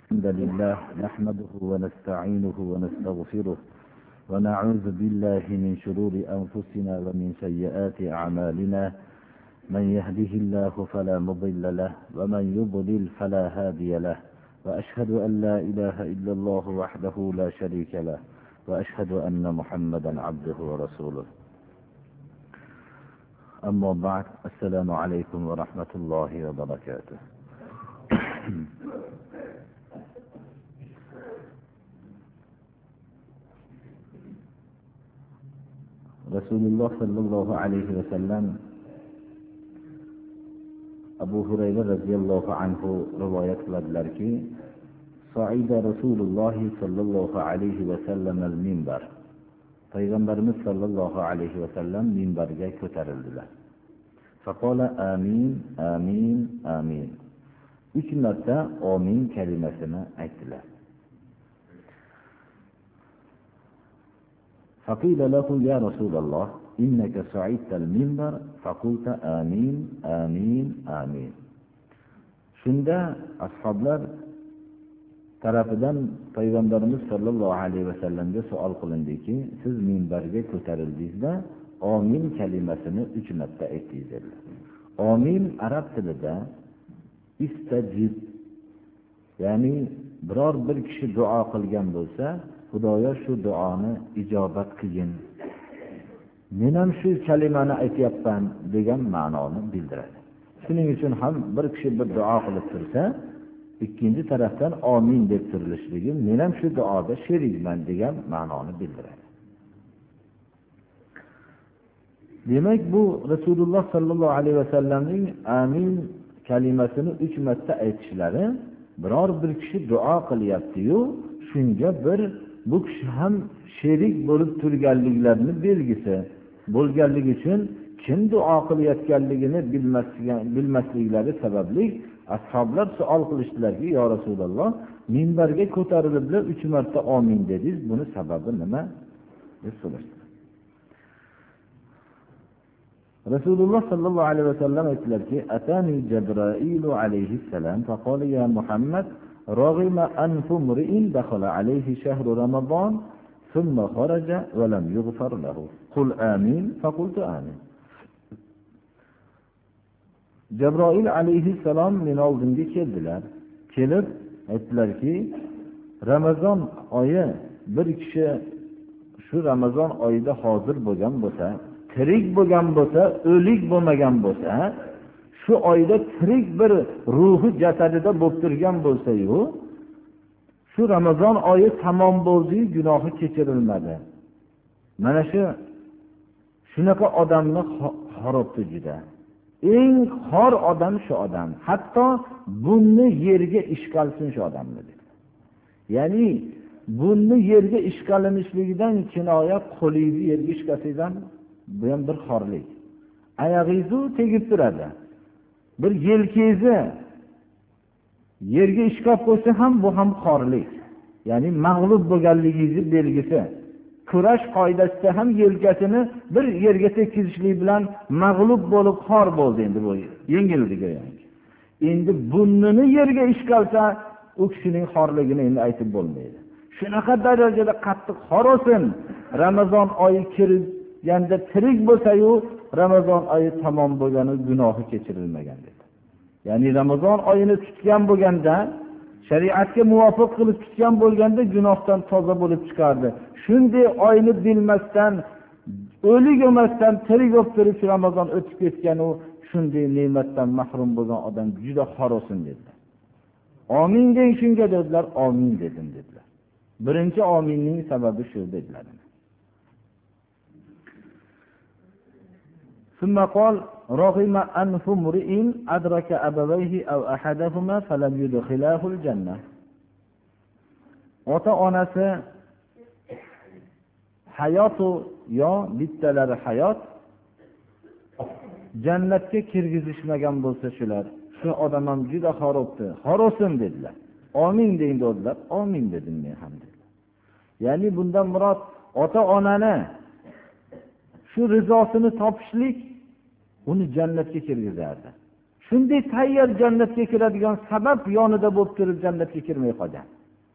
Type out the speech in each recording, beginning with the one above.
الحمد لله نحمده ونستعينه ونستغفره ونعوذ بالله من شرور أنفسنا ومن سيئات أعمالنا من يهده الله فلا مضل له ومن يضلل فلا هادي له وأشهد أن لا إله إلا الله وحده لا شريك له وأشهد أن محمدا عبده ورسوله أما بعد السلام عليكم ورحمة الله وبركاته. Rasululloh sallallohu alayhi va sallam Abu Hurayra radhiyallohu anhu rivoyat qiladilarki, Sa'ida Rasululloh sallallohu alayhi va sallam al-minbar. Payg'ambarimiz sallallohu alayhi va sallam minbarga ko'tarildilar. Faqala amin, amin, amin. 3 marta amin kalimasini aytdilar. فقيل له يا رسول الله إنك صعدت المنبر فقلت آمين آمين آمين. Shunda ashoblar tarafidan payg'ambarimiz sollallohu alayhi vasallamga savol qilindiki, siz minbarga ko'tarildingizda amin kalimasini 3 marta aytdingiz dedilar. Amin arab tilida istajib, ya'ni biror bir kishi duo qilgan bo'lsa, Xudoyo shu duoni ijobat qilgin, men ham shu kalimani aytyapman degan ma'noni bildiradi. Shuning uchun ham bir kishi bir duo qilib tursa, ikkinchi tarafdan amin deb turilishligi men ham shu duoda sherikman degan ma'noni bildiradi. Demak, bu Rasululloh sallallohu alayhi vasallamning amin kalimasini 3 marta aytishlari biror bir kishi duo qilyapti-yu, shunga bir bu kishi ham sherik bo'lib turganliklarini belgisi bo'lganligi uchun kim duo qilayotganligini bilmasliklari sababli ashoblar savol qilishdilarki, yo Rasululloh, minbarga ko'tarilib 3 marta amin dedingiz, buni sababi nima deb so'rashdilar. Rasululloh sallallohu alayhi vasallam aytdilarki, atani Jibril alayhi salam faqala ya Muhammad رغم أنف امرئ دخل عليه شهر رمضان ثم خرج ولم يغفر له قل آمين فقلت آمين. Jibril alayhissalom men oldimga keldilar. Kelib aytdilarki, Ramazon oyi bir kishi shu Ramazon oyida hozir bo'lgan bo'lsa, tirik bo'lgan bo'lsa, o'lik bo'lmagan bo'lsa, shu oyda tirik bir ruhi jasadida bo'lib turgan bo'lsa-yu, shu Ramazon oyi tamom bo'ldi, gunohi kechirilmadi. Mana shunaqa odamni xorobdi juda. Eng xor odam shu odam. Hatto bunni yerga ishqalsin shu odamni dedi. Ya'ni bunni yerga ishqalinishligidan kinoya qo'lingizni yerga ishqasizdan bu ham bir xorlik. Oyog'ingiz tegib turadi. Bir yelkangizni yerga ishqab qo'ysa ham bu ham xorlik. Ya'ni mag'lub bo'lganligingizni belgisi. Kurash qoidasida ham yelkasini bir yerga tekkizishlik bilan mag'lub bo'lib xor bo'ldi, endi bu yengildi go'yoki. Endi burnini yerga ishqalsa, u kishining xorligini endi aytib bo'lmaydi. Shunaqa darajada qattiq xor olsin, Ramazon oyi kirganda tirik bo'lsa-yu, Ramazon oyi tamom bo'lgani gunohi kechirilmagan dedi. Ya'ni Ramazon oyini tutgan bo'lganda, shariatga muvofiq qilib tutgan bo'lganda gunohdan toza bo'lib chiqardi. Shunday oyini bilmasdan, o'lik emasdan tirik bo'lib turib Ramazon o'tib ketgan, u shunday ne'matdan mahrum bo'lgan odam juda xor olsin dedilar. Amin deng shunga dedilar, amin dedim dedilar. Birinchi aminning sababi shu dedilar. ثم قال رغم أنف امرئ أدرك أبويه أو أحدهما فلم يدخلاه الجنة. ota-onasi hayotu yo bittalari hayot jannatga kirgizishmagan bo'lsa shular, shu odam ham juda xorobdi, xorosin dedilar. Amin deyin dedilar, amin dedim men ham dedilar. Ya'ni bundan murod ota-onani shu rizosini topishlik uni jannatga kirgizardi. shunday tayyor jannatga kiradigan sabab yonida bo'lib turib jannatga kirmay qolgan.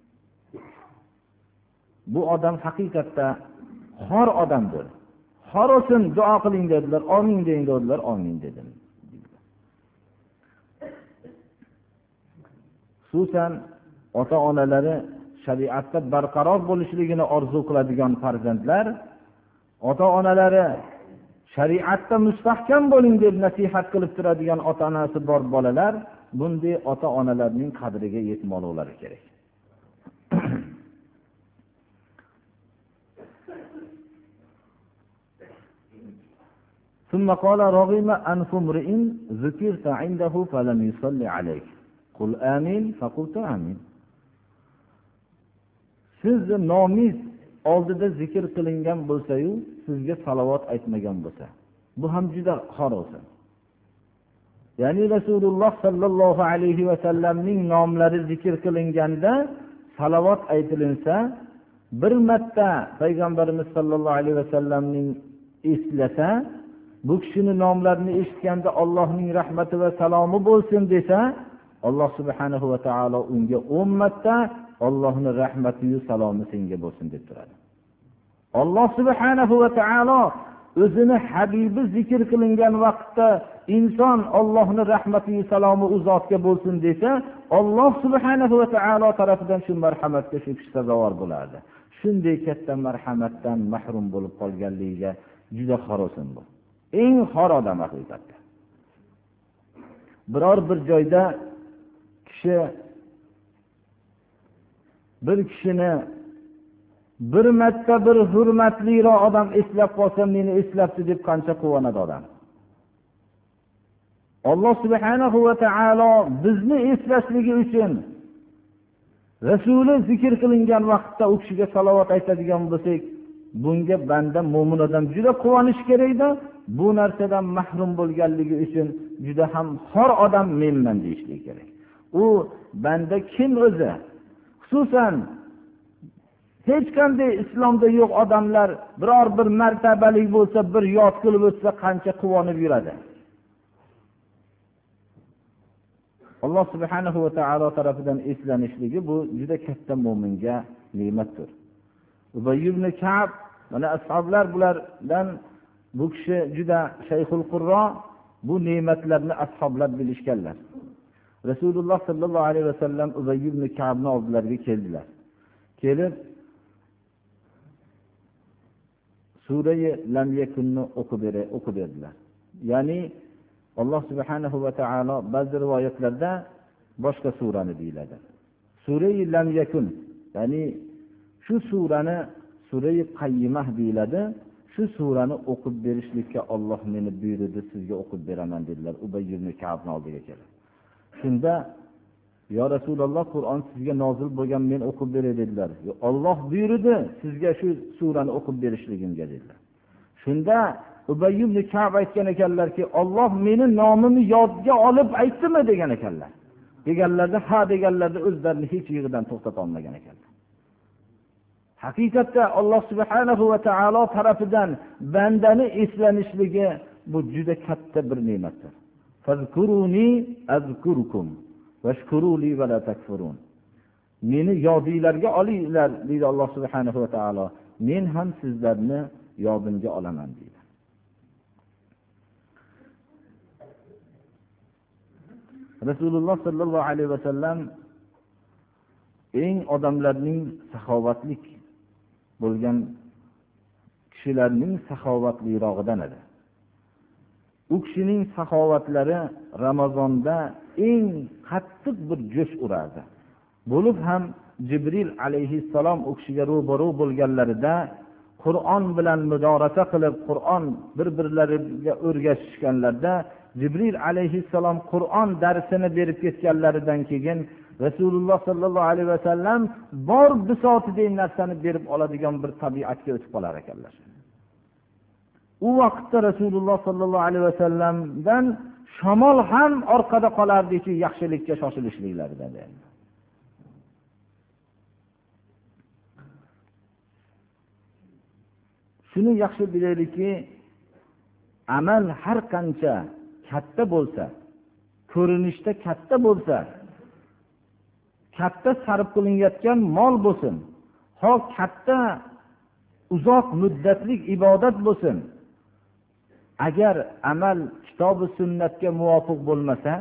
Bu odam haqiqatda xor odamdir. Xor olsin, duo qiling dedilar, amin deyin dedilar, amin dedim. Xususan ota-onalari shariatda barqaror bo'lishligini orzu qiladigan farzandlar, ota-onalari shariatda mustahkam bo'ling deb nasihat qilib turadigan ota-onasi bor bolalar bunday ota-onalarning qadriga yetmoqlari kerak. ثم قال رغم أنف امرئ ذكرت عنده فلم يصلي عليك قل آمين فقلت آمين. Siz nomis oldida zikr qilingan bo'lsa-yu, sizga salovat aytmagan bo'lsa, bu ham juda xor bo'lsin. Ya'ni Rasululloh sallallohu alayhi va sallamning nomlari zikr qilinganda salovat aytilinsa, bir marta payg'ambarimiz sallallohu alayhi va sallamning eslasa, bu kishining nomlarini eshitganda Allohning rahmati va salomi bo'lsin desa, Alloh subhanahu va taolo unga 10 marta Allohning rahmati va salomi senga bo'lsin deb turadi. Alloh subhanahu va taolo o'zini habibi zikr qilingan vaqtda inson Allohning rahmati va salomi u zotga bo'lsin desa, Alloh subhanahu va taolo tarafidan shu marhamatga shu kishi sazovor bo'ladi. Shunday katta marhamatdan mahrum bo'lib qolganligiga juda xorosin bu. Eng xor odam haqiqatda. Biror bir joyda bir kishini bir marta bir hurmatliroq odam eslab qolsa, meni eslabdi deb qancha quvonadi odam. Alloh subhanahu va taolo bizni eslashligi uchun Rasuli zikr qilingan vaqtda u kishiga salovat aytadigan bo'lsak, bunga banda mo'min odam juda quvonish kerakda. Bu narsadan mahrum bo'lganligi uchun juda ham xor odam menman deyishlik kerak. U banda kim o'zi? Xususan hech qanday islomda yo'q odamlar biror bir martabalik bo'lsa, bir yod qilib o'tsa qancha quvonib yuradi. Alloh subhanahu va taolo tarafidan eslanishligi bu juda katta mo'minga ne'matdir. Ubay ibn Ka'b mana ashoblar bulardan bu kishi juda shayxul qurro, bu ne'matlarni ashoblar bilishganlar. Rasululloh sallallohu alayhi va sallam Ubay ibn Ka'bni oldilariga keldilar. Kelib Sura-i Lam Yakunni o'qib berdilar. Ya'ni Alloh subhanahu va taolo ba'zi rivoyatlarda boshqa surani deyiladi. Sura-i Lam Yakun, ya'ni shu surani Sura-i Qayyimah deyiladi. Shu surani o'qib berishlikka Alloh meni buyurdi, sizga o'qib beraman dedilar. Ubay ibn Ka'bning oldiga kelib. Shunda yo Rasululloh, Qur'on sizga nozil bo'lgan, men o'qib beray dedilar. Alloh buyurdi sizga shu surani o'qib berishligimga dedilar. Shunda Ubay ibn Ka'b aytgan ekanlarki, Alloh meni nomimni yodga olib aytdimi degan ekanlar. Deganlarda ha deganlarda o'zlarini hech yig'idan to'xtata olmagan ekanlar. Haqiqatda Alloh subhanahu va taolo tarafidan bandani eslanishligi bu juda katta bir ne'matdir. Fazkuruni azkurukum vashkuruli va la takfurun. Meni yodinglarga olinglar deydi Alloh subhanahu va taolo. Men ham sizlarni yodimga olaman deydi. Rasululloh sallallohu alayhi va sallam eng odamlarning saxovatlik bo'lgan kishilarning saxovatlirog'idan edi. U kishining saxovatlari Ramazonda eng qattiq bir jo'sh urardi. Bo'lib ham Jibril alayhissalom u kishiga ro'baro bo'lganlarida Qur'on bilan mudorasa qilib, Qur'on bir-birlariga o'rgatishganlarda Jibril alayhissalom Qur'on darsini berib ketganlaridan keyin Rasululloh sallallohu alayhi va sallam bor bisotidagi narsani berib oladigan bir tabiatga o'tib qolar ekanlar. U vaqtda Rasululloh sallallohu alayhi va sallamdan shamol ham orqada qolardiki, yaxshilikka shoshilishliklaridan. Shuni yaxshi bilaylikki, amal har qancha katta bo'lsa, ko'rinishda katta bo'lsa, katta sarf qilinayotgan mol bo'lsin, ho katta uzoq muddatli ibodat bo'lsin, agar amal kitobi sunnatga muvofiq bo'lmasa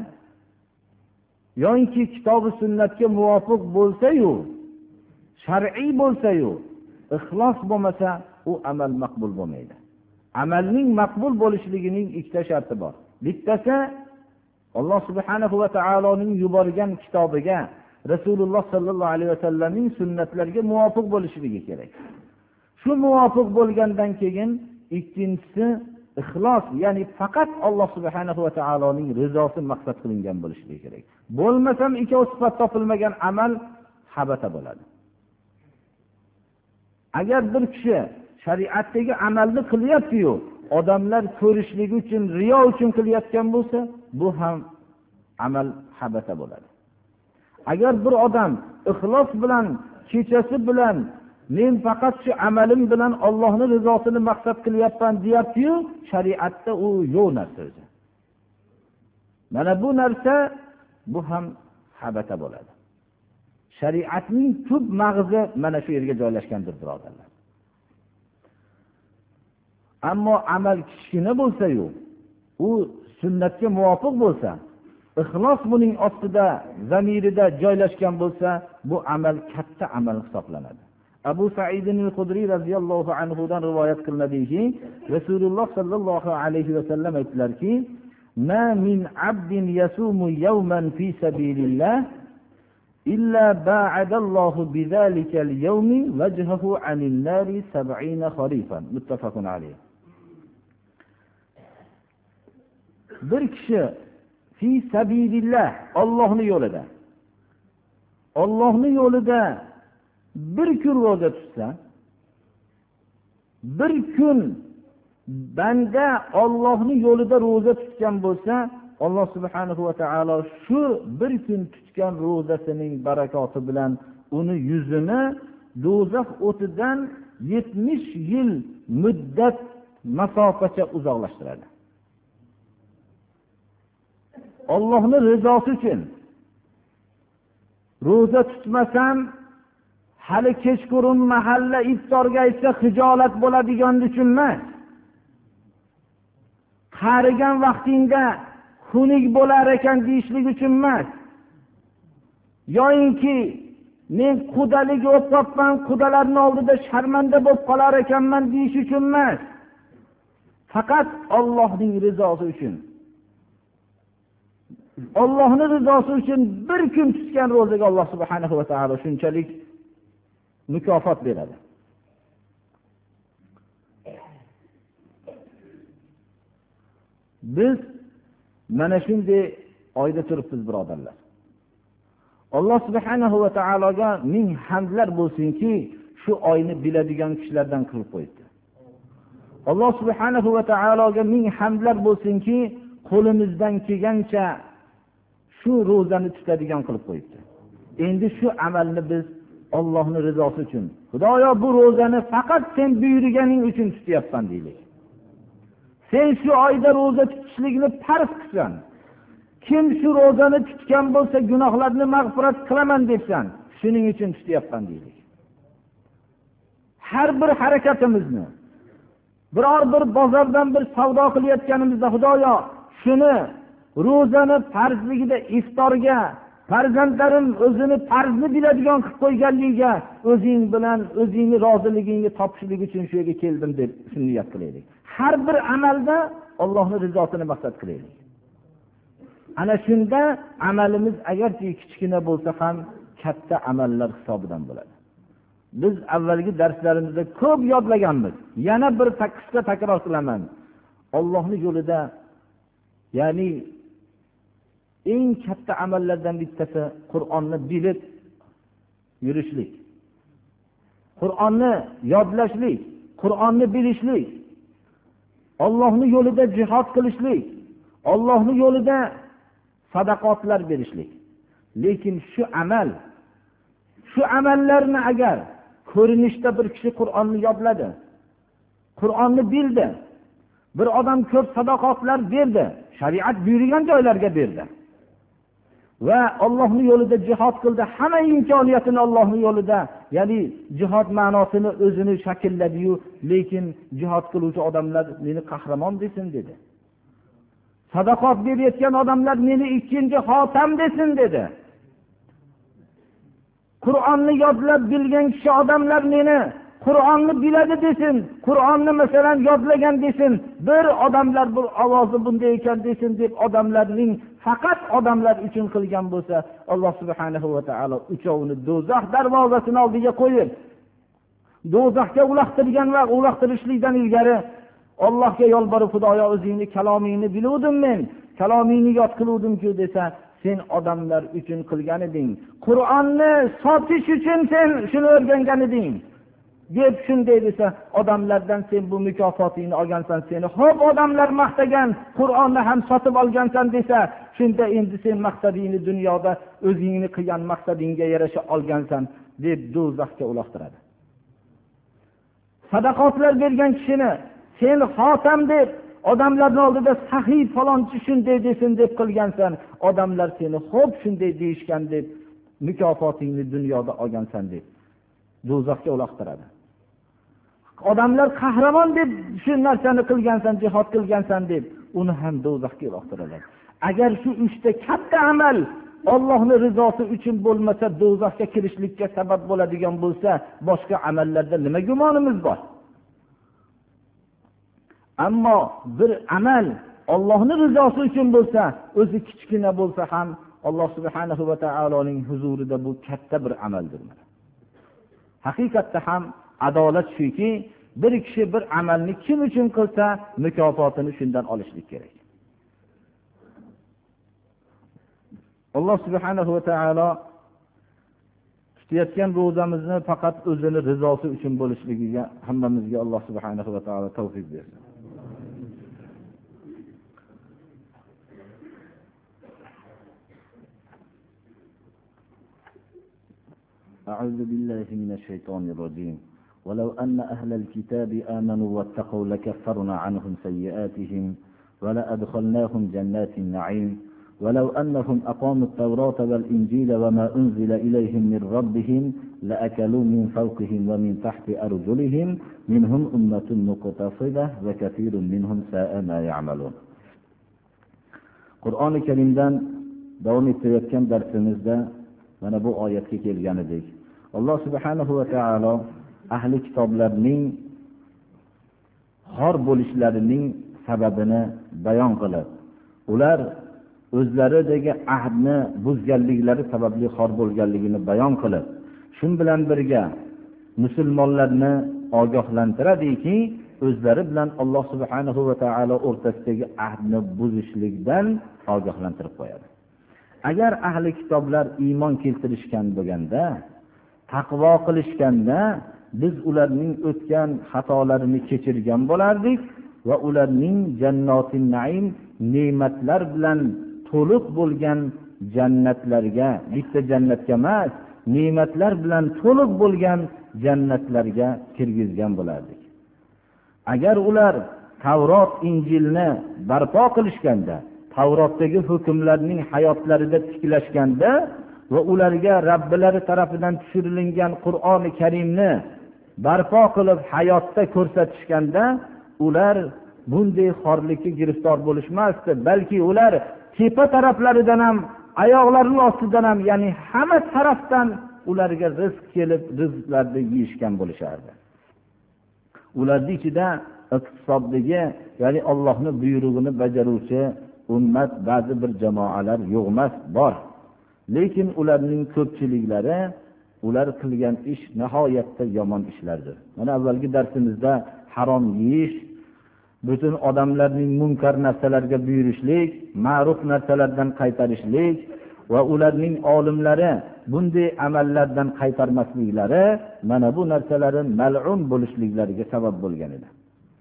yoki kitobi sunnatga muvofiq bo'lsa-yu, shar'iy bo'lsa-yu, ixlos bo'lmasa, u amal maqbul bo'lmaydi. Amalning maqbul bo'lishligining ikkita sharti bor. Bittasi Alloh subhanahu va taoloning yuborgan kitobiga, Rasululloh sallallohu alayhi vasallamning sunnatlariga muvofiq bo'lishligi kerak. Shu muvofiq bo'lgandan keyin ikkinchisi ixlos, ya'ni faqat Alloh subhanahu va taoloning rizosi maqsad qilingan bo'lishligi kerak. Bo'lmasam ikkov sifat topilmagan amal habata bo'ladi. Agar bir kishi shariatdagi amalni qilyapti-yu, odamlar ko'rishligi uchun, riyo uchun qilayotgan bo'lsa, bu ham amal habata bo'ladi. Agar bir odam ixlos bilan, kechasi bilan, men faqat shu amalim bilan Allohning rizosini maqsad qilyapman deyapti-yu, shariatda u yo'q narsa o'zi. Mana bu narsa bu ham habata bo'ladi. Shariatning tub mag'zi mana shu yerga joylashgandir, birodarlar. Ammo amal kichkina bo'lsa-yu, u sunnatga muvofiq bo'lsa, ixlos buning ostida, zamirida joylashgan bo'lsa, bu amal katta amal hisoblanadi. Abu Sa'id al-Khudri radhiyallohu anhu dan rivoyat qilinadiki, Rasululloh sallallohu alayhi va sallam aytdilarki: "Ma min 'abdin yasumu yawman fi sabilillah illa ba'adallohu bizalika al-yawmi wajhahu 'anil nari 70 kharifan." Muttafaqun alayh. Bir kishi fi sabilillah, Allohning yo'lida, Allohning yo'lida bir kun ro'za tutsa, bir kun banda Allohning yo'lida ro'za tutgan bo'lsa, Alloh subhanahu va taolo shu bir kun tutgan ro'zasining barakoti bilan uni yuzini do'zax o'tidan 70 yil muddat masofacha uzoqlashtiradi. Allohning rizosi uchun ro'za tutmasam, hali kechqurun mahalla iftorga aytsa hijolat bo'ladigan uchun emas. Qarigan vaqtingda xunuk bo'lar ekan deyishlik uchun emas. Yo'inki men qudalik o'tibman, qudalarning oldida sharmanda bo'lib qolar ekanman deyish uchun emas. Faqat Allohning rizosi uchun. Allohning rizosi uchun bir kun tutgan ro'zaga Alloh subhanahu va taolo shunchalik mukofot beradi. Biz mana shunday oyda turibmiz, birodarlar. Alloh subhanahu va taologa ming hamdlar bo'lsinki, shu oyni biladigan kishilardan qilib qo'ydi. Alloh subhanahu va taologa ming hamdlar bo'lsinki, qo'limizdan kelgancha shu ro'zani tutadigan qilib qo'yibdi. Endi shu amalni biz Allohning rizosi uchun, Xudoyo bu ro'zani faqat sen buyurganing uchun tutyapman deylik. Sen shu oyda ro'za tutishlikni farz qilsan. Kim shu ro'zani tutgan bo'lsa, gunohlarni mag'firat qilaman debsan, shuning uchun tutyapman deylik. Har bir harakatimizni, biror bir bozordan bir savdo qilayotganimizda, Xudoyo shuni ro'zani farzligida iftorga farzandlarim o'zini farzni biladigan qilib qo'yganligiga, o'zing bilan o'zingni roziligingni topishlik uchun shu yerga keldim deb shuni niyat qilaylik. Har bir amalda Allohning rizosini maqsad qilaylik. Ana shunda amalimiz agarchi kichkina bo'lsa ham katta amallar hisobidan bo'ladi. Biz avvalgi darslarimizda ko'p yodlaganmiz. Yana bir qisqa takror qilaman. Allohning yo'lida, ya'ni eng katta amallardan bittasi Qur'onni bilib yurishlik. Qur'onni yodlashlik, Qur'onni bilishlik. Allohning yo'lida jihad qilishlik, Allohning yo'lida sadaqotlar berishlik. Lekin shu amallarni agar ko'rinishda bir kishi Qur'onni yodladi, Qur'onni bildi, bir odam ko'p sadaqotlar berdi, shariat buyurgan joylarga berdi. va Allohning yo'lida jihad qildi, hamma imkoniyatini Allohning yo'lida, ya'ni jihad ma'nosini o'zini shaklladi-yu, lekin jihad qiluvchi odamlar meni qahramon desin dedi. Sadaqat berayotgan odamlar meni ikkinchi xotam desin dedi. Qur'onni yodlab bilgan kishi odamlar meni Qur'onni biladi desin. Qur'onni masalan yodlagan desin. Bir odamlar bu ovozi bunday ekan desin deb odamlarning faqat odamlar uchun qilgan bo'lsa, Alloh subhanahu va taolo uchovini do'zax darvozasining oldiga qo'yib, do'zaxga uloqtirgan va uloqtirishlikdan ilgari Allohga yolborib, Xudoyo o'zingni kalomingni biluvdim men, kalomingni yod qiluvdim-ku desa, sen odamlar uchun qilgan eding. Qur'onni sotish uchun sen shuni o'rgangan eding. deb shunday desa, odamlardan sen bu mukofotingni olgansan, seni xo'p odamlar maqtagan, Qur'onni ham sotib olgansan desa, shunda endi sen maqsadingni dunyoda o'zingni qilgan maqsadingga yarasha olgansan deb do'zaxga uloqtiradi. Sadaqotlar bergan kishini sen xotam deb odamlarning oldida sahiy falonchi shunday desin deb qilgansan, odamlar seni xo'p shunday deyishgan deb mukofotingni dunyoda olgansan deb do'zaxga uloqtiradi. Odamlar qahramon deb shu narsani qilgansan, jihad qilgansan deb uni ham do'zaxga uloqtiradi. Agar shu uchta katta amal Allohning rizosi uchun bo'lmasa, do'zaxga kirishlikka sabab bo'ladigan bo'lsa, boshqa amallarda nima gumonimiz bor? Ammo bir amal Allohning rizosi uchun bo'lsa, o'zi kichkina bo'lsa ham Alloh subhanahu va taoloning huzurida bu katta bir amaldir. Haqiqatda ham adolat shuki, bir kishi bir amalni kim uchun qilsa, mukofotini shundan olishlik kerak. Alloh subhanahu va taolo tutayotgan ro'zamizni faqat o'zining rizosi uchun bo'lishligiga hammamizga Alloh subhanahu va taolo tavfiq bersin. أعوذ بالله من الشيطان الرجيم ولو أن أهل الكتاب آمنوا واتقوا لكفرنا عنهم سيئاتهم ولأدخلناهم جنات النعيم ولو أنهم أقاموا التوراة والإنجيل وما أنزل إليهم من ربهم لأكلوا من فوقهم ومن تحت أرجلهم منهم أمة مقتصدة وكثير منهم ساء ما يعملون. قرآن الكريم davom etayotgan darsimizda mana bu oyatga kelgan edik. Alloh subhanahu va taolo ahli kitoblarning xor bo'lishlarining sababini bayon qilib, ular o'zlaridagi ahdni buzganliklari sababli xor bo'lganligini bayon qilib, shun bilan birga musulmonlarni ogohlantiradiki, o'zlari bilan Alloh subhanahu va taolo o'rtasidagi ahdni buzishlikdan ogohlantirib qo'yadi. Agar ahli kitoblar iymon keltirishgan bo'lganda, taqvo qilishganda, biz ularning o'tgan xatolarini kechirgan bo'lardik va ularning jannotin naim ne'matlar bilan to'liq bo'lgan jannatlarga, bitta jannatga emas, ne'matlar bilan to'liq bo'lgan jannatlarga kirgizgan bo'lardik. Agar ular Tavrot, Injilni barpo qilishganda, Tavrotdagi hukmlarning hayotlarida tiklashganda va ularga Robbilari tarafidan tushirilgan Qur'oni Karimni barpo qilib hayotda ko'rsatishganda, ular bunday xorlikka giriftor bo'lishmasdi, balki ular tepa taraflaridan ham, oyoqlarining ostidan ham, ya'ni hamma tarafdan ularga rizq kelib, rizqlarni yeyishgan bo'lishardi. Ularning ichida iqtisodligi, ya'ni Allohning buyrug'ini bajaruvchi ummat, ba'zi bir jamoalar yo'q emas, bor. Lekin ularning ko'pchiliklari ular qilgan ish nihoyatda yomon ishlardir. Mana avvalgi darsimizda harom yeyish, butun odamlarning munkar narsalarga buyurishlik, ma'ruf narsalardan qaytarishlik va ularning olimlari bunday amallardan qaytarmasliklari mana bu narsalarning mal'un bo'lishliklariga sabab bo'lgan edi.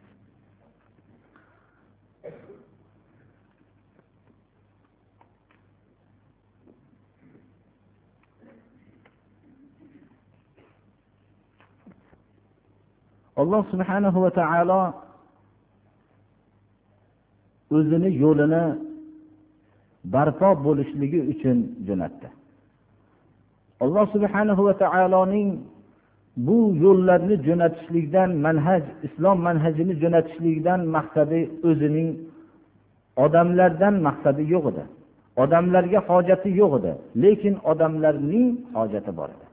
Alloh subhanahu va taolo o'zini yo'lini barpo bo'lishligi uchun jo'natdi. Alloh subhanahu va taoloning bu yo'llarni jo'natishlikdan, islom manhajini jo'natishlikdan maqsadi o'zining odamlardan maqsadi yo'q edi. Odamlarga hojati yo'q edi, lekin odamlarning hojati bor edi.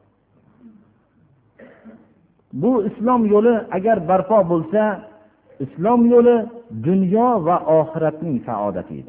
Bu islom yo'li agar barpo bo'lsa, islom yo'li dunyo va oxiratning saodati edi.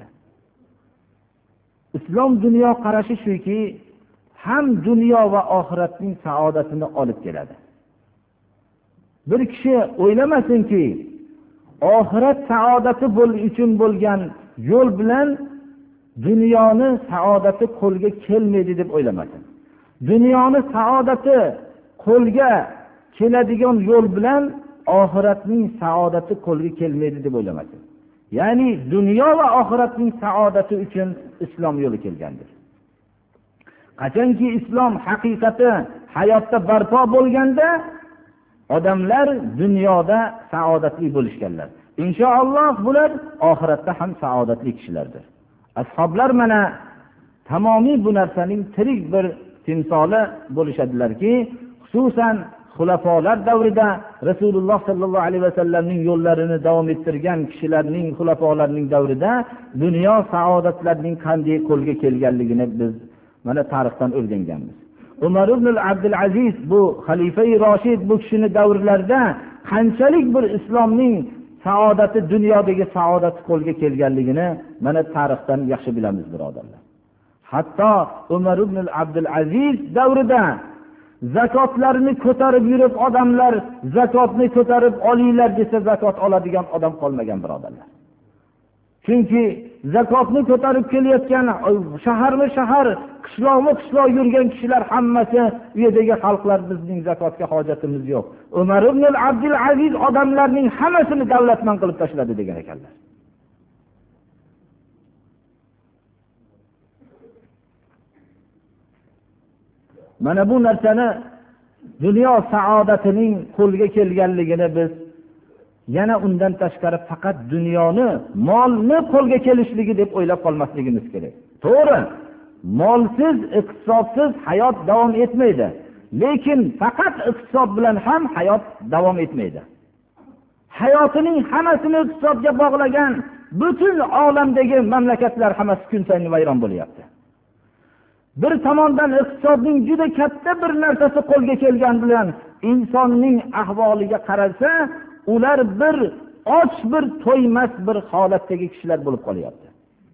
Islom dunyo qarashi shuki, ham dunyo va oxiratning saodatini olib keladi. Bir kishi o'ylamasinki, oxirat saodati uchun bo'lgan yo'l bilan dunyoni saodati qo'lga kelmaydi deb o'ylamasin. Dunyoni saodati qo'lga keladigan yo'l bilan oxiratning saodati qo'lga kelmaydi deb o'ylamasin. Ya'ni dunyo va oxiratning saodati uchun islom yo'li kelgandir. Qachonki islom haqiqati hayotda barpo bo'lganda, odamlar dunyoda saodatli bo'lishganlar. Inshaalloh bular oxiratda ham saodatli kishilardir. Ashoblar mana tamomiy bu narsaning tirik bir timsoli bo'lishadilarki, xususan xulafolar davrida Rasululloh sallallohu alayhi vasallamning yo'llarini davom ettirgan kishilarning, xulafolarning davrida dunyo saodatlarining qanday qo'lga kelganligini biz mana tarixdan o'rganganmiz. Umar ibn Abdul Aziz bu xalifa-i Roshid bu kishining davrlarida qanchalik bir islomning saodati, dunyodagi saodati qo'lga kelganligini mana tarixdan yaxshi bilamiz, birodarlar. Hatto Umar ibn Abdul Aziz davrida zakotlarni ko'tarib yurib, odamlar zakotni ko'tarib olinglar desa, zakot oladigan odam qolmagan, birodarlar. Chunki zakotni ko'tarib kelayotgan shaharma shahar, qishloqma qishloq yurgan kishilar hammasi u yerdagi xalqlar bizning zakotga hojatimiz yo'q. Umar ibn Abdul Aziz odamlarning hammasini davlatman qilib tashladi degan ekanlar. Mana bu narsani, dunyo saodatining qo'lga kelganligini biz yana undan tashqari faqat dunyoni, molni qo'lga kelishligi deb o'ylab qolmasligimiz kerak. To'g'ri, molsiz, iqtisodsiz hayot davom etmaydi. Lekin faqat iqtisod bilan ham hayot davom etmaydi. Hayotining hammasini iqtisodga bog'lagan butun olamdagi mamlakatlar hammasi kun sayin vayron bo'lyapti. Bir tomondan iqtisodning juda katta bir narsasi qo'lga kelgan bilan insonning ahvoliga qaralsa, ular bir och, bir to'ymas bir holatdagi kishilar bo'lib qolyapti.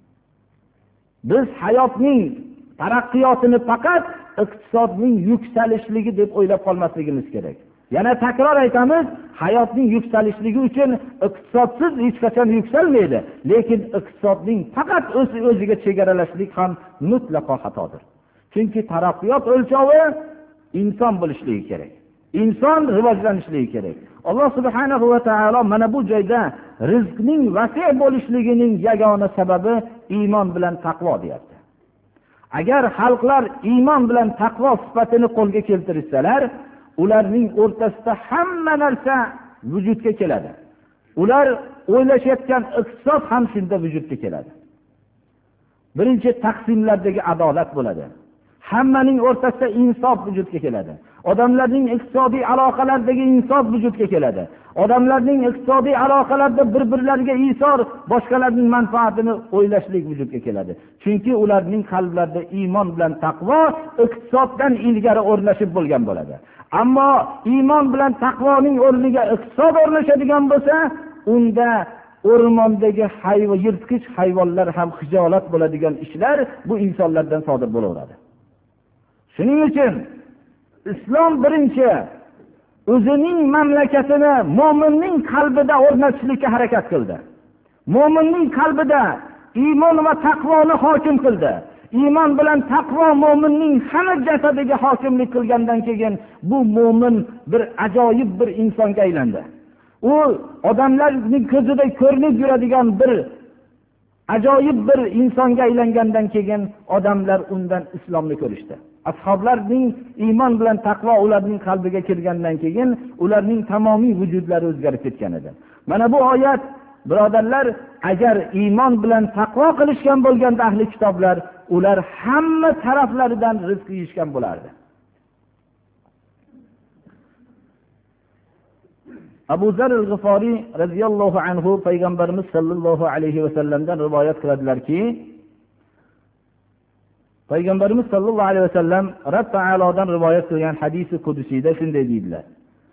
Biz hayotning taraqqiyotini faqat iqtisodning yukselishligi deb o'ylab qolmasligimiz kerak. Yana takror aytamiz, hayotning yuksalishligi uchun iqtisodsiz hech qachon yuksalmaydi. Lekin iqtisodning faqat o'ziga chegaralashlik ham mutlaqo xatodir. Chunki taraqqiyot o'lchovi inson bo'lishligi kerak. Inson rivojlanishligi kerak. Alloh subhanahu va taolo mana bu joyda rizqning vasi' bo'lishligining yagona sababi iymon bilan taqvo deyapti. Agar xalqlar iymon bilan taqvo sifatini qo'lga keltirsalar, ularning o'rtasida hamma narsa vujudga keladi. Ular o'ylashayotgan iqtisod ham shunda vujudga keladi. Birinchi taqsimlardagi adolat bo'ladi. Hammaning o'rtasida insof vujudga keladi. Odamlarning iqtisodiy aloqalaridagi insof vujudga keladi. Odamlarning iqtisodiy aloqalarida bir-birlariga isor, boshqalarning manfaatini o'ylashlik vujudga keladi. Chunki ularning qalblarida iymon bilan taqvo iqtisoddan ilgari o'rnashib bo'lgan bo'ladi. Ammo iymon bilan taqvoning o'rniga iqtisod o'rnashadigan bo'lsa, unda o'rmondagi yirtqich hayvonlar ham xijolat bo'ladigan ishlar bu insonlardan sodir bo'laveradi. Shuning uchun islom birinchi o'zining mamlakatini mo'minning qalbida o'rnatishga harakat qildi. Mo'minning qalbida iymon va taqvoni hokim qildi. Iymon bilan taqvo mo'minning hamma jasadiga hokimlik qilgandan keyin bu mo'min bir ajoyib bir insonga aylandi. U odamlarning ko'zida ko'rinib yuradigan bir ajoyib bir insonga aylangandan keyin odamlar undan islomni ko'rishdi. Ashoblarning iymon bilan taqvo ularning qalbiga kirgandan keyin ularning tamomiy vujudlari o'zgarib ketgan edi. Mana bu oyat birodarlar, agar iymon bilan taqvo qilishgan bo'lganda ahli kitoblar, ular hamma taraflaridan rizq yeyishgan bo'lardi. Abu Zar al-Ghifari radhiyallohu anhu payg'ambarimiz sollallohu alayhi vasallamdan rivoyat qiladilarki, payg'ambarimiz sollallohu alayhi vasallam Robb taolodan rivoyat qilgan hadisi qudusiyda shunday deydilar: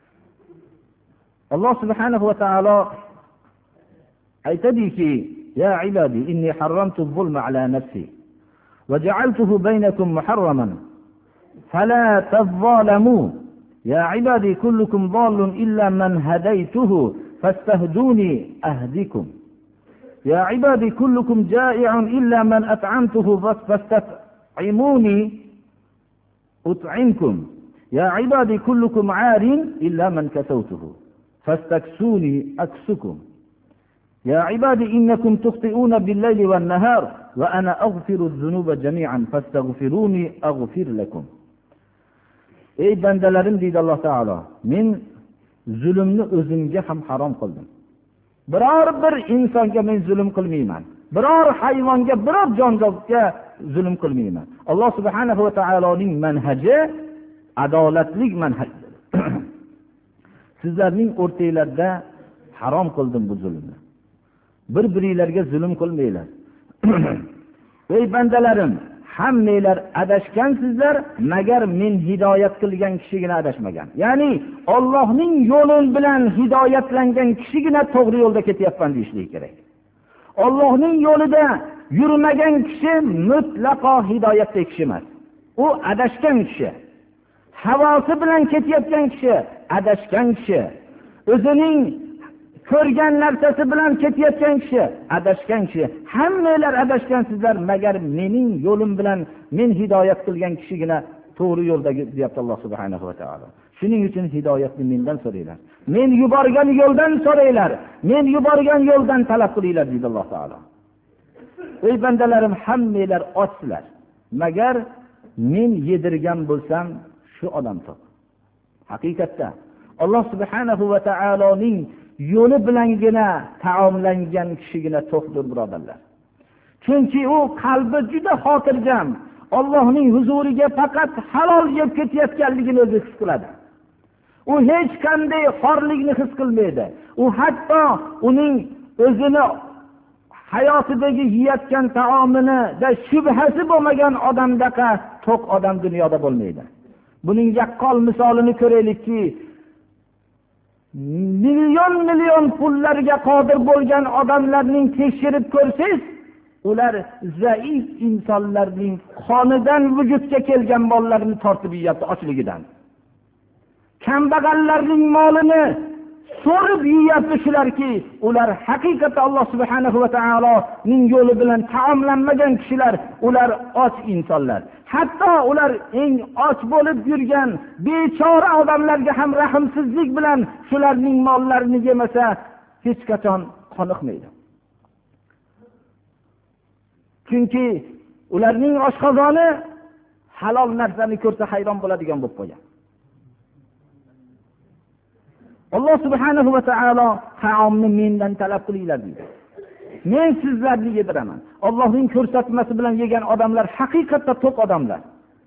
Alloh subhanahu va taolo aytadiki: "Ya ibadi, inni harramtu az-zulma ala nafsi va ja'altuhu baynakum muharraman, fala tadh-dhalamu. Ya ibadi, kullukum dhallun illa man hadaytuhu fastahduni ahdikum. Ya ibadi, kullukum ja'i'un illa man at'amtuhu fastat'imuni ut'imkum. Ya ibadi, kullukum 'arin illa man kasawtuhu fastaksuni aksukum. Ya ibadi, innakum tukhti'una bil-layli wan-nahar wa ana aghfiru adh-dhunuba jami'an fastaghfiruni aghfir lakum." Ey bandalarim, deydi Alloh taolo, men zulmni o'zimga ham harom qildim. Biror bir insonga men zulm qilmayman. Biror hayvonga, biror jonzotga zulm qilmayman. Alloh subhanahu va taoloning manhaji adolatli manhajdir. Sizlarning o'rtangizda harom qildim bu zulmni. Bir-biringizlarga zulm qilmanglar. Ey bandalarim, hammanglar adashgansizlar, magar men hidoyat qilgan kishigina adashmagan. Ya'ni Allohning yo'li bilan hidoyatlangan kishigina to'g'ri yo'lda ketyapman deyishlik kerak. Allohning yo'lida yurmagan kishi mutlaqo hidoyatli kishi emas. U adashgan kishi. Havosi bilan ketayotgan kishi adashgan kishi. O'zining ko'rgan narsasi bilan ketayotgan kishi adashgan kishi. Hammanglar adashgansizlar, magar mening yo'lim bilan men hidoyat qilgan kishigina to'g'ri yo'lda deyapti Alloh subhanahu va taolo. Shuning uchun hidoyatni mendan so'ranglar. Men yuborgan yo'ldan so'ranglar. Men yuborgan yo'ldan talab qilinglar deydi Alloh taolo. Ey bandalarim, hammanglar ochsizlar, magar men yedirgan bo'lsam shu odam to'q. Haqiqatda Alloh subhanahu va taoloning yo'li bilangina taomlangan kishigina to'qdir, birodarlar. Chunki u qalbi juda xotirjam, Allohning huzuriga faqat halol yeb ketayotganligini o'zi his qiladi. U hech qanday xorlikni his qilmaydi. U hatto uning o'zini hayotidagi yeyotgan taomini da shubhasi bo'lmagan odamdaqa to'q odam dunyoda bo'lmaydi. Buning yaqqol misolini ko'raylikki, million pullarga qodir bo'lgan odamlarning tekshirib ko'rsangiz, ular zaif insonlarning qonidan vujudga kelgan mollarni tortib yeyapti ochligidan. Kambag'allarning molini so'rib yeyapti shularki, ular haqiqatda Alloh subhanahu va taoloning yo'li bilan taomlanmagan kishilar, ular och insonlar. Hatto ular eng och bo'lib yurgan bechora odamlarga ham rahmsizlik bilan shularning mollarini yemasa hech qachon qoniqmaydi. Chunki ularning oshqozoni halol narsani ko'rsa hayron bo'ladigan bo'lib qo'ygan. Alloh subhanahu va taolo taomni mendan talab qilinglar deydi. Men sizlarni yediraman. Allohning ko'rsatmasi bilan yegan odamlar haqiqatda to'q odamlar.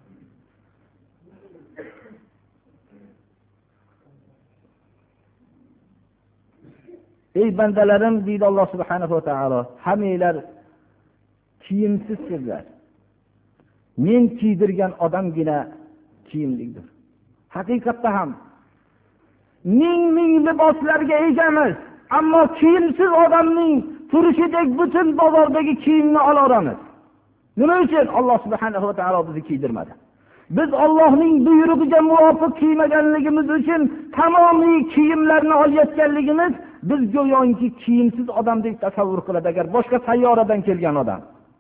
Ey bandalarim, deydi Alloh subhanahu va taolo, hammanglar kiyimsizsizlar. Men kiydirgan odamgina kiyimlidir. Haqiqatda ham ming liboslarga egamiz, ammo kiyimsiz odamning turishidek butun bozordagi kiyimni olaveramiz. Nima uchun? Alloh subhanahu va taolo bizni kiydirmadi. Biz Allohning buyrug'iga muvofiq kiymaganligimiz uchun tamomiy kiyimlarni olayotganligimiz biz go'yoki kiyimsiz odamdek tasavvur qiladi. Agar boshqa sayyoradan kelgan odam,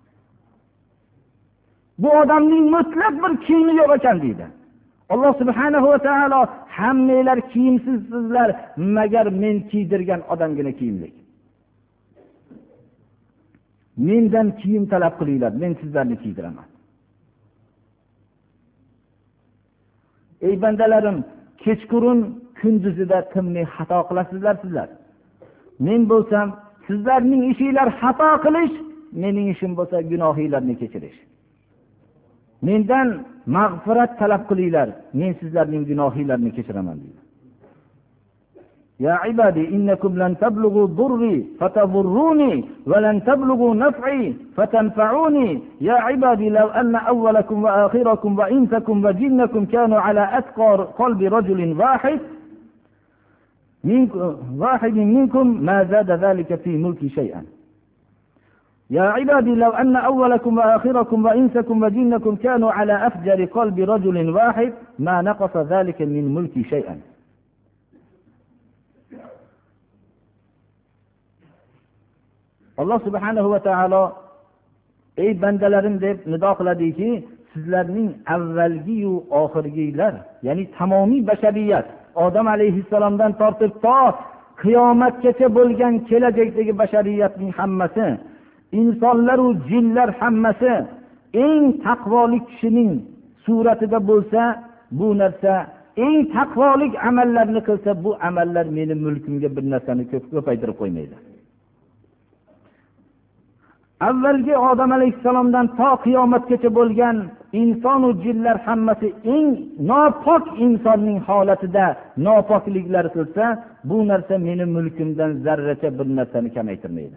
bu odamning mutlaq bir kiyimi yo'q ekan deydi. Alloh subhanahu va taolo hammanglar kiyimsizsizlar, magar men kiydirgan odamgina kiyimli. Mendan kiyim talab qilinglar, men sizlarni kiydiraman. Ey bandalarim, kechqurun kunduzida tinmay xato qilasizlar sizlar. Men bo'lsam Sizlarning ishinglar xato qilish, mening ishim bo'lsa gunohinglarni kechirish. Mendan mag'firat talab qilinglar, men sizlarning gunohinglarni kechiraman deydi. Ya ibadi innakum lan tablughu durri fatadurruni va lan tablughu naf'i fatanfa'uni ya ibadi law anna awwalakum wa akhirakum wa insakum wa jinnakum kanu ala atqa qalbi rajulin واحد منكم ما زاد ذلك في ملكي شيئا يا عبادي لو أن أولكم وآخركم وإنسكم وجنكم كانوا على أفجر قلب رجل واحد ما نقص ذلك من ملكي شيئا. Allah subhanahu va taolo ey bandalarim deb nido qiladiki, sizlarning avvalgi yu oxirgilar, ya'ni tamomiy bashariyat, Odam alayhissalomdan tortib to qiyomatgacha bo'lgan kelajakdagi bashariyatning hammasi, insonlar va jinlar hammasi eng taqvoli kishining suratida bo'lsa, bu narsa eng taqvolik amallarni qilsa, bu amallar meni mulkimga bir narsani ko'paytirib qo'ymaydi. Avvalgi Odam alayhissalomdan to qiyomatgacha bo'lgan inson va jinlar hammasi eng nopok insonning holatida nopokliklar qilsa, bu narsa meni mulkimdan zarracha bir narsani kamaytirmaydi.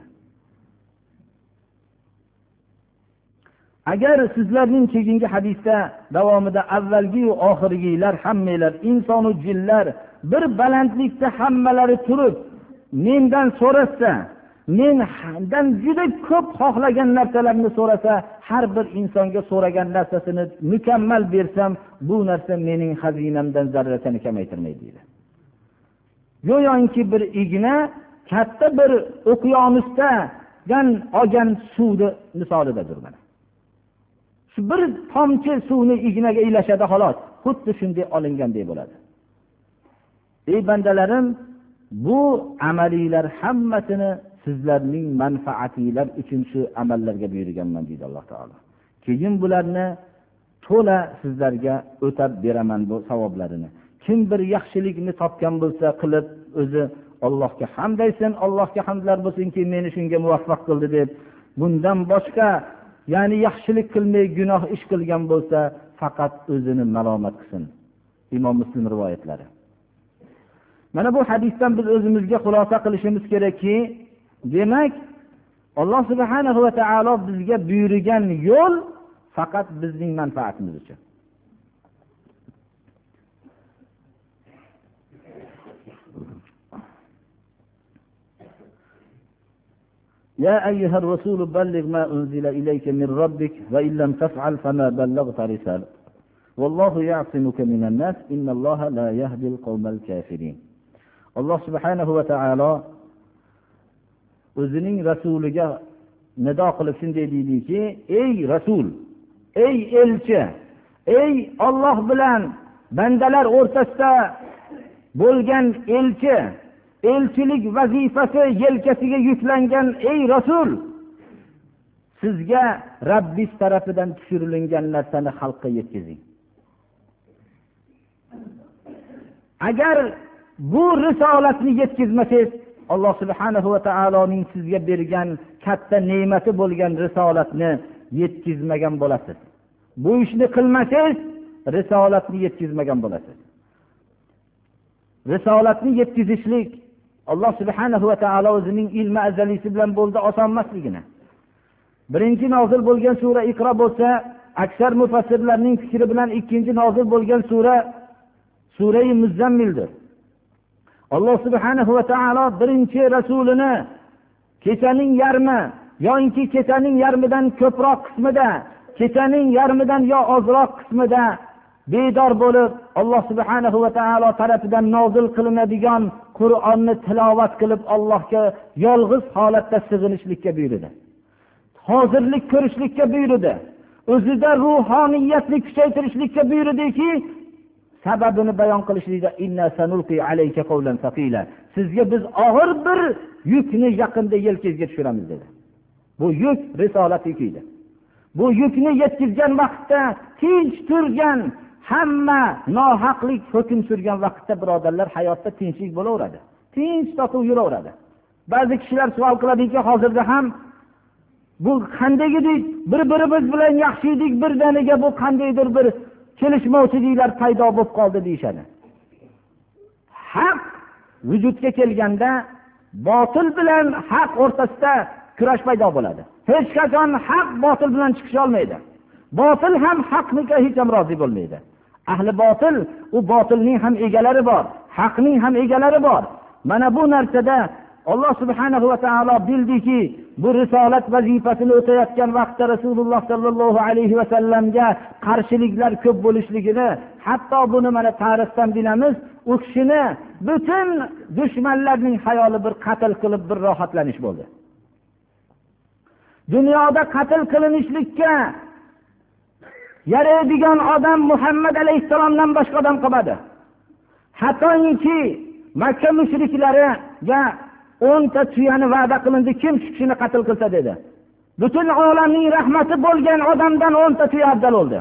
Agar sizlarning keyingi hadisda davomida avvalgi va oxirgilar hammalar inson va jinlar bir balandlikda hammalari turib mendan so'rasa, mendan juda ko'p xohlagan narsalarni so'rasa, har bir insonga so'ragan narsasini mukammal bersam, bu narsa mening xazinamdan zarrachani kamaytirmaydi deydi. Go'yoki bir igna katta bir okeanosdan olgan suvni misolidadir mana. Shu bir tomchi suvni ignaga ilashadi xolos, xuddi shunday olinganday bo'ladi. Ey bandalarim, bu amaliylar hammasini sizlarning manfaatinglar uchun shu amallarga buyurganman deydi Alloh taolo. Keyin bularni to'la sizlarga o'tab beraman bu savoblarini. Kim bir yaxshilikni topgan bo'lsa, qilib o'zi Allohga hamd aytsin, Allohga hamdlar bo'lsinki, meni shunga muvaffaq qildi deb, bundan boshqa ya'ni yaxshilik qilmay gunoh ish qilgan bo'lsa, faqat o'zini malomat qilsin. Imom Muslim rivoyatlari. Mana bu hadisdan biz o'zimizga xulosa qilishimiz kerakki, demak, Alloh subhanahu va taolo bizga buyurgan yo'l faqat bizning manfaatimiz uchun. يا أيها الرسول بلغ ما أنزل إليك من ربك وإن لم تفعل فما بلغت رسالته والله يعصمك من الناس إن الله لا يهدي القوم الكافرين. Alloh subhanahu va taolo o'zining rasuliga nido qilib shunday deydiki, ey rasul, ey elchi, ey Alloh bilan bandalar o'rtasida bo'lgan elchi, elchilik vazifasi yelkasiga yuklangan ey rasul, sizga Rabbis tarafidan tushirilgan narsani xalqqa yetkazing. Agar bu risolatni yetkazmasangiz, Alloh subhanahu va taoloning sizga bergan katta ne'mati bo'lgan risolatni yetkazmagan bo'lasiz. Bu ishni qilmasangiz, risolatni yetkazmagan bo'lasiz. Risolatni yetkazishlik Alloh subhanahu va taolo o'zining ilmi azalisi bilan bo'ldi, oson emasligini. Birinchi nozil bo'lgan sura Iqro bo'lsa, aksar mufassirlarning fikri bilan ikkinchi nozil bo'lgan sura-i Muzammildir. Alloh subhanahu va taolo birinchi rasulini kechaning yarmi yoki kechaning yarmidan ko'proq qismida, kechaning yarmidan yo ozroq qismida bedor bo'lib, Alloh subhanahu va taolo tarafidan nozil qilinadigan Qur'onni tilovat qilib, Allohga yolg'iz holatda sig'inishlikka buyurdi. Hozirlik ko'rishlikka buyurdi. O'zida ruhoniyatni kuchaytirishlikka buyurdiki, sababini bayon qilishlikda inna sanulqi alayka qawlan saqila. Sizga biz og'ir bir yukni yaqinda yelkangizga tushiramiz dedi. Bu yuk risolat yukidir. Bu yukni yetkazgan vaqtda tinch turgan, hamma nohaqlik hukm surgan vaqtda birodarlar hayotda tinchlik bo'laveradi. Tinch totuv yuraveradi. Ba'zi kishilar savol qiladiki, hozirda ham bu qanday edik, bir-birimiz bilan yaxshi edik, birdaniga bu qandaydir bir kelishmovchiliklar paydo bo'lib qoldi deyshadi. Haq vujudga kelganda botil bilan haq o'rtasida kurash paydo bo'ladi. Hech qachon haq botil bilan chiqisha olmaydi. Botil ham haqniga hech ham rozi bo'lmaydi. Ahli botil, u botilning ham egalari bor, haqning ham egalari bor. Mana bu narsada Alloh subhanahu va taolo bildiki, bu risolat vazifasini o'tayotgan vaqtda Rasululloh sallallohu alayhi va sallamga qarshiliklar ko'p bo'lishligini, hatto buni mana tarixdan bilamiz, u kishini butun dushmanlarning xayoli bir qatl qilib bir rohatlanish bo'ldi. Dunyoda qatl qilinishlikka yaraydigan odam Muhammad alayhisalomdan boshqa odam qolmadi. Hattoki Makka mushriklariga 10 ta tuyani va'da qilindi, kim shu kishini qatl qilsa dedi. Butun olamning rahmati bo'lgan odamdan 10 ta tuya afzal bo'ldi.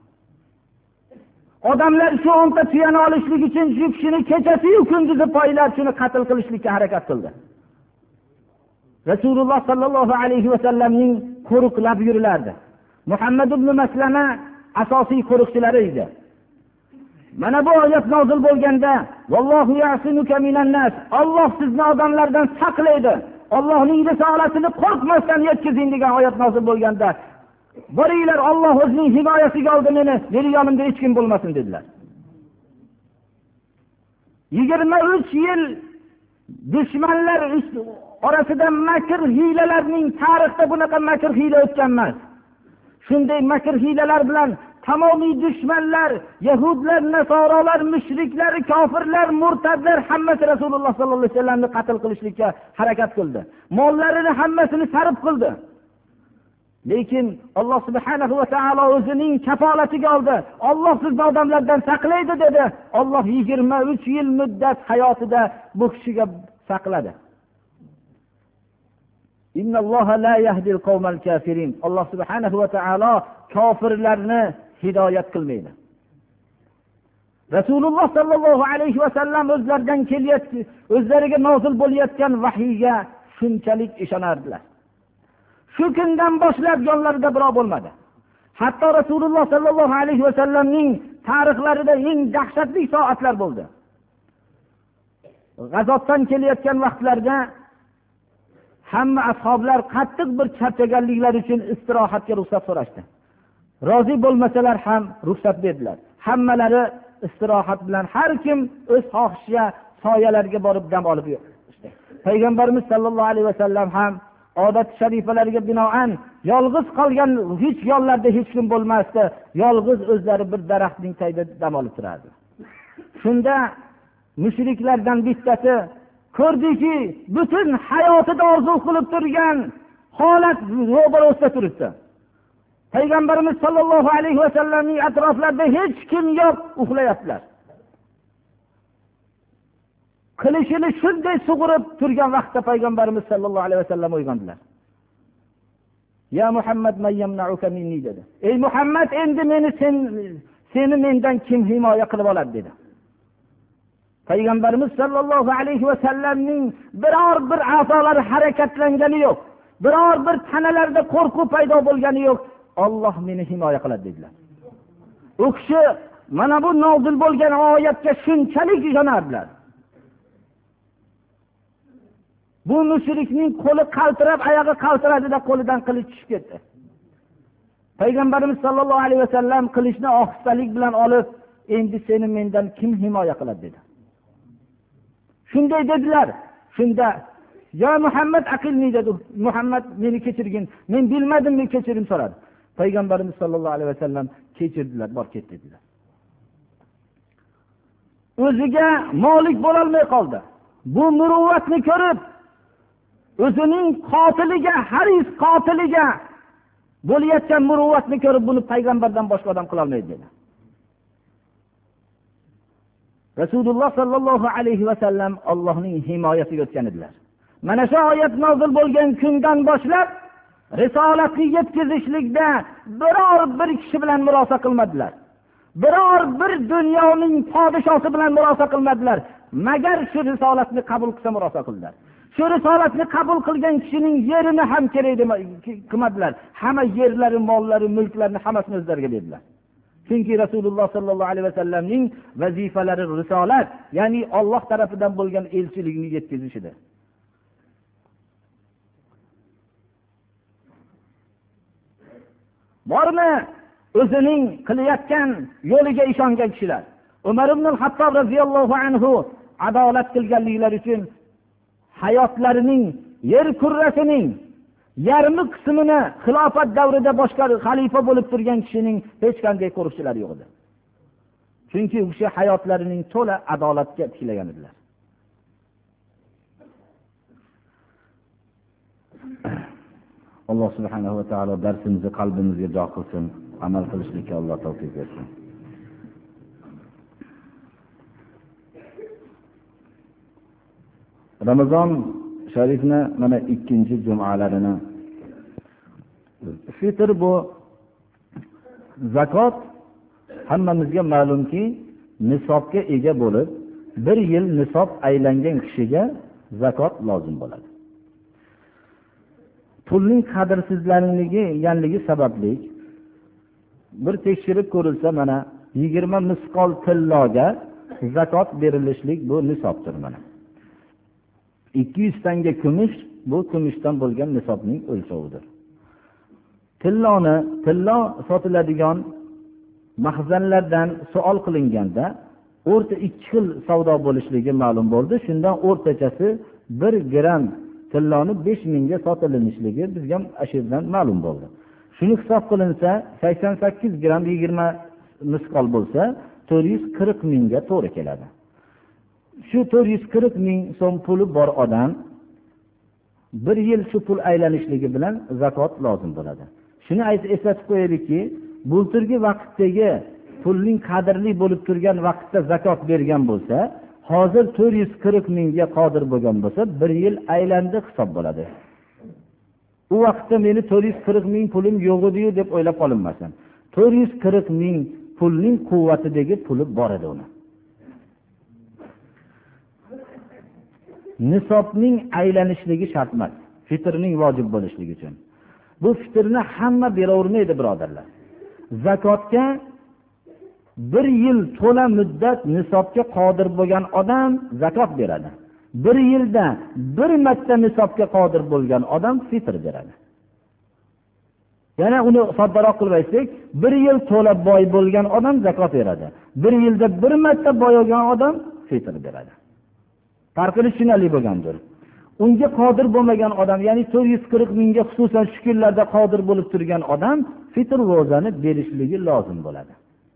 Odamlar shu 10 ta tuyani olishlik uchun shu kishini kechasi-yu kunduzi poylab shuni qatl qilishlikka harakat qildi. Rasululloh sallallohu alayhi va sallamning qo'riqlab yurilardi. Muhammad ibn Maslama asosiy qo'riqchilari edi. Mana bu oyat nozil bo'lganda, vallohu ya'simuka minan nas, Alloh sizni odamlardan saqlaydi. Allohning risolatini qo'rqmasdan yetkazing degan oyat nozil bo'lganda, boringlar, Alloh o'zining himoyasiga oldi meni yonimda hech kim bo'lmasin dedilar. 23 yil dushmanlar orasida makr hiylalarning tarixda bunaqa makr hiyla o'tgan emas. Shunday makr hiylalar bilan tamomiy dushmanlar, yahudlar, nasorolar, mushriklar, kofirlar, murtadlar hammasi Rasululloh sallallohu alayhi vasallamni qatl qilishlikka harakat qildi. Mollarini hammasini sarf qildi. Lekin Alloh subhanahu va taolo o'zining kafolatiga oldi. Alloh sizni odamlardan saqlaydi dedi. Alloh 23 yil muddat hayotida bu kishiga saqladi. Innalloha la yahdil qawmal kafirin. Alloh subhanahu va taolo kofirlarni hidoyat qilmaydi. Rasululloh sallallohu alayhi va sallam o'zlaridan kelayotgan, o'zlariga nozil bo'layotgan vahiyga shunchalik ishonardilar. Shu kundan boshlab yonlarida birov bo'lmadi. Hatto Rasululloh sallallohu alayhi va sallamning tarixlarida eng dahshatli soatlar bo'ldi. G'azotdan kelayotgan vaqtlarda hamma ashoblar qattiq bir charchaganliklari uchun istirohatga ruxsat so'rashdi. Rozi bo'lmasalar ham ruxsat berdilar. Hammalari istirohat bilan har kim o'z xohishiga soyalarga borib dam olib yurdi. Payg'ambarimiz sallallohu alayhi va sallam ham odat sharifalariga binoan yolg'iz qolgan hech yo'llarda hech kim bo'lmasdi. Yolg'iz o'zlari bir daraxtning tagida dam olib turardi. Shunda mushriklardan bittasi ko'rdiki, butun hayotida orzu qilib turgan holat ro'barosida turibdi. Payg'ambarimiz sallallohu alayhi va sallamning atroflarida hech kim yo'q, uxlayaptilar. Qilishini shunday sug'urib turgan vaqtda payg'ambarimiz sallallohu alayhi va sallam uyg'ondilar. Ya Muhammad, man yamna'uka minni dedi. Ey Muhammad, endi seni mendan kim himoya qilib oladi dedi. Payg'ambarimiz sallallohu alayhi va sallamning biror bir a'zolari harakatlangani yo'q. Biror bir tanalarida qo'rquv paydo bo'lgani yo'q. Alloh meni himoya qiladi dedilar. U kishi mana bu nozil bo'lgan oyatga shunchalik ishonardilar. Bu mushrikning qo'li qaltirab, oyog'i qaltiradida qo'lidan qilich tushib ketdi. Payg'ambarimiz sallallohu alayhi va sallam qilichni ohistalik bilan olib, endi seni mendan kim himoya qiladi dedi. Shunday dedilar. Shunda ya Muhammad aqilni dedi. Muhammad meni kechirgin. Men bilmadim, men kechirim so'radi. Payg'ambarimiz sallallohu alayhi va sallam kechirdilar, bor ket dedilar. O'ziga molik bo'la olmay qoldi. Bu muruvvatni ko'rib, o'zining qotiliga, haris qotiliga bo'layotgan muruvvatni ko'rib, buni payg'ambardan boshqa odam qila olmaydi dedi. Rasululloh sallallohu alayhi va sallam Allohning himoyasiga o'tgan edilar. Mana shu oyat nozil bo'lgan kundan boshlab risolatni yetkazishlikda biror bir kishi bilan murosa qilmadilar. Biror bir dunyoning podshosi bilan murosa qilmadilar. Magar shu risolatni qabul qilsa murosa qildilar. Shu risolatni qabul qilgan kishining yerini ham kerak qilmadilar. Hamma yerlari, mollari, mulklarini hammasini o'zlariga berdilar. Chunki Rasululloh sallallohu alayhi vasallamning vazifalari risolat, ya'ni Alloh tarafidan bo'lgan elchilikni yetkazishidir. Bormi o'zining qilayotgan yo'liga ishongan kishilar. Umar ibn al-Hattob radhiyallohu anhu adolat qilganliklari uchun hayotlarining yer kurrasining yarmi qismini xilofat davrida boshqarib xalifa bo'lib turgan kishining hech qanday qo'riqchilari yo'q edi. Chunki u kishi hayotlarining to'la adolatga tiklagan edilar. Alloh subhanahu va taolo darsimizni qalbimizga jo qilsin, amal qilishlikka Alloh tavfiq bersin. Ramazon sharifni mana ikkinchi jumalarini fitr bu zakot hammamizga ma'lumki nisobga ega bo'lib bir yil nisob aylangan kishiga zakot lozim bo'ladi. Pulning qadrsizlanganligi sababli bir tekshirib ko'rilsa mana 20 misqol tilloga zakot berilishlik bu nisobdir mana. 200 tanga kumush bu kumushdan bo'lgan nisobning o'lchovidir. Tillo sotiladigan mahzanlardan savol qilinganda o'rta 2 xil savdo bo'lishligi ma'lum bo'ldi. Shundan o'rtachasi 1 gram tilloni 5000 ga sotilishligi bizga ashirdan ma'lum bo'ldi. Shuni hisob qilinsa 88 gram 20 misqol bo'lsa 440 mingga to'g'ri keladi. Shu 440 ming so'm puli bor odam bir yil shu pul aylanishligi bilan zakot lozim bo'ladi. Shuni eslatib qo'yaylikki, bulturgi vaqtdagi pulning qadrli bo'lib turgan vaqtda zakot bergan bo'lsa, hozir 440 mingga qodir bo'lgan bo'lsa, bir yil aylandi hisob bo'ladi. U vaqtda meni 440 ming pulim yo'q edi deb o'ylab qolinmasin. 440 ming pulning quvvatidagi puli bor edi uni. Nisobning aylanishligi shart emas, fitrning vojib bo'lishligi uchun. Bu fitrni hamma beravermaydi, birodarlar. Zakotga bir yil to'la muddat nisobga qodir bo'lgan odam zakot beradi. Bir yilda bir marta nisobga qodir bo'lgan odam fitr beradi. Yana uni soddaroq qilib aytsak, bir yil to'la boy bo'lgan odam zakot beradi. Bir yilda bir marta boy bo'lgan odam fitr beradi. Farqini tushunali bo'lgandir. Unga qodir bo'lmagan odam, ya'ni 440 mingga xususan shu kunlarda qodir bo'lib turgan odam fitr ro'zani berishligi lozim bo'ladi.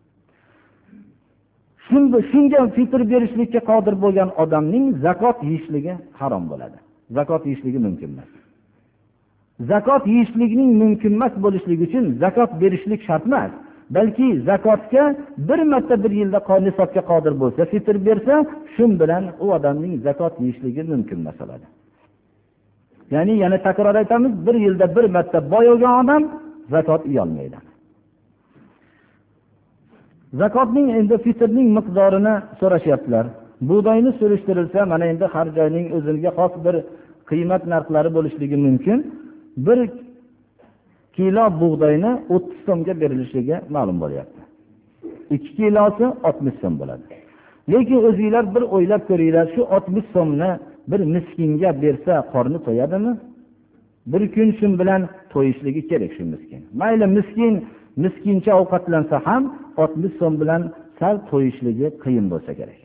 Shunga fitr berishlikka qodir bo'lgan odamning zakot yeyishligi harom bo'ladi. Zakot yeyishligi mumkin emas. Zakot yeyishlikning mumkin emas bo'lishligi uchun zakot berishlik shart emas. Balki zakotga bir marta bir yilda nisobga qodir bo'lsa, fitr bersa, shun bilan u odamning zakot yeyishligi mumkin bo'ladi. Ya'ni yana takror aytamiz, bir yilda bir marta boy bo'lgan odam zakot yiy olmaydi. Zakotning endi fitrning miqdorini so'rashyaptilar. Buğdayni surishtirilsa, mana endi har joyning o'ziga xos bir qiymat narxlari bo'lishligi mumkin. 1 kilo buğdayni 30 so'mga berilishiga ma'lum bo'lyapti. 2 kilosi 60 so'm bo'ladi. Lekin o'zingizlar bir o'ylab ko'ringlar, shu 60 so'mni bir miskinga bersa qorni to'yadimi? Bir kun shun bilan to'yishligi kerak shu miskin. Mayli miskincha ovqatlansa ham 60 so'm bilan sal to'yishligi qiyin bo'lsa kerak.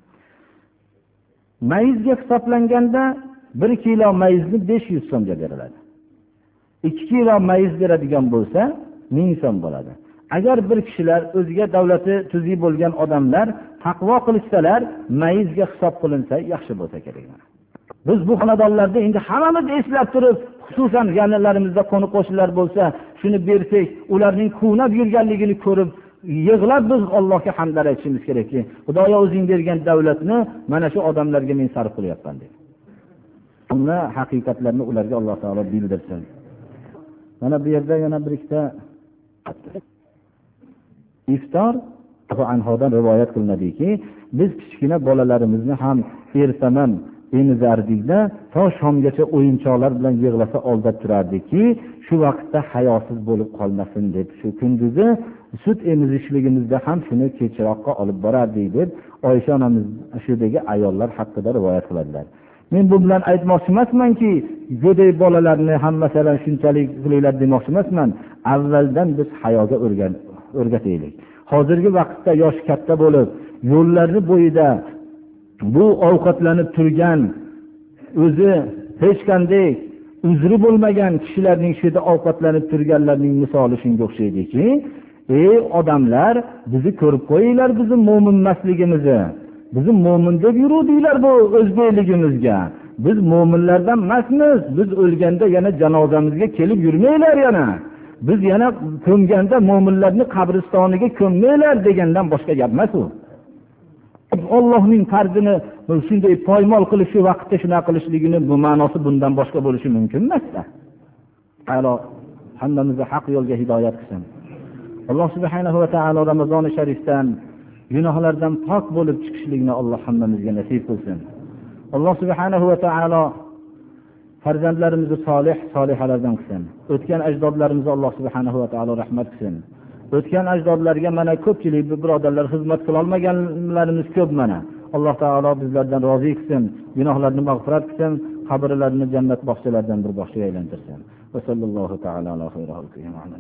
Mayizga hisoblanganda 1 kilo mayizni 500 so'mga beriladi. 2 kilo mayiz beradigan bo'lsa 1000 so'm bo'ladi. Agar bir kishilar o'ziga davlati tuzi bo'lgan odamlar taqvo qilsalar, mayizga hisob qilinsa yaxshi bo'lsa kerak. Biz bu xonadonlarda endi hammamiz eslab turib, xususan yaqinlarimizda qo'ni-qo'shnilar bo'lsa, shuni bersak, ularning quvnab yurganligini ko'rib, yig'lab biz Allohga hamdlar aytishimiz kerakki, Xudoyo o'zing bergan davlatni mana shu odamlarga men sarf qilyapman deb. Uni haqiqatlarni ularga Alloh taolo bildirsin. Mana bu yerda yana bir ikkita iftor anhodan rivoyat qilinadiki, biz kichkina bolalarimizni ham ertaman emizardikda to shomgacha o'yinchoqlar bilan yig'lasa aldab turardiki, shu vaqtda hayosiz bo'lib qolmasin deb, shu kunduzi sut emizishligimizda ham shuni kechroqqa olib borardik deb Oysha onamiz shudagi ayollar haqida rivoyat qiladilar. Men bu bilan aytmoqchi emasmanki, go'day bolalarni ham masalan shunchalik qilinglar demoqchi emasman. Avvaldan biz hayoga o'rgataylik. Hozirgi vaqtda yosh katta bo'lib, yo'llarni bo'yida bu ovqatlanib turgan, o'zi hech qanday uzri bo'lmagan kishilarning shu yerda ovqatlanib turganlarning misoli shunga o'xshaydiki, ey odamlar, bizni ko'rib qo'yinglar, bizni mo'min emasligimizni. Bizni mo'min deb yuruvdinglar bu o'zbekligimizga. Biz mo'minlardan emasmiz. Biz o'lganda yana janozamizga kelib yurmanglar yana. Biz yana ko'mganda mo'minlarni qabristoniga ko'mmanglar degandan boshqa gap emas u. Allohning farzini shunday poymol qilish, shu vaqtda shuna qilishligini bu ma'nosi bundan boshqa bo'lishi mumkin emas-da. Alloh hammamizni haq yo'lga hidoyat qilsin. Alloh subhanahu va taolo Ramazon sharifdan gunohlardan pok bo'lib chiqishlikni Alloh hammamizga nasib qilsin. Alloh subhanahu va taolo farzandlarimizni solih, solihalardan qilsin. O'tgan ajdodlarimizga Alloh subhanahu va taolo rahmat qilsin. O'tgan ajdodlarga mana ko'pchilik birodarlar xizmat qila olmaganlarimiz ko'p mana. Alloh taolo bizlardan rozi qilsin, gunohlarni mag'firat qilsin, qabrlarini jannat bog'chalaridan bir bog'chaga aylantirsin. Va sallallohu taala ala xayri Muhammad.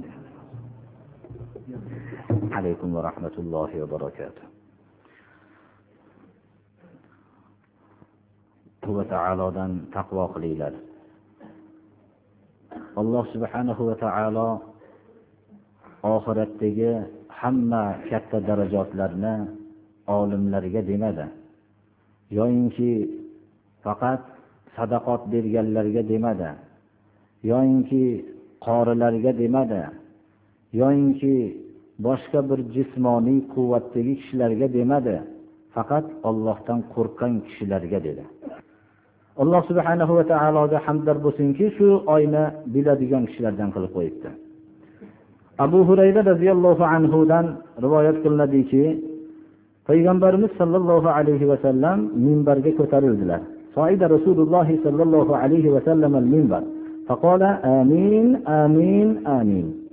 Alaykum va rahmatullohi va barakatuh. Va taolodan taqvo qilinglar. Alloh subhanahu va taolo oxiratdagi hamma katta darajatlarni olimlarga demadi. Yo'inki faqat sadaqat berganlarga demadi. Yo'inki qorilarga demadi. Yo'inki boshqa bir jismoniy quvvatdagi kishilarga demadi. Faqat Allohdan qo'rqgan kishilarga dedi. Alloh subhanahu va taologa hamdlar bo'lsinki, shu oyni biladigan kishilardan qilib qo'yibdi. Abu Hurayra radhiyallohu anhu dan rivoyat qilinadiki, Payg'ambarimiz sallallohu alayhi va sallam minbarga ko'tarildilar. Soida Rasululloh sallallohu alayhi va sallam al-minbar. Faqala amin amin amin.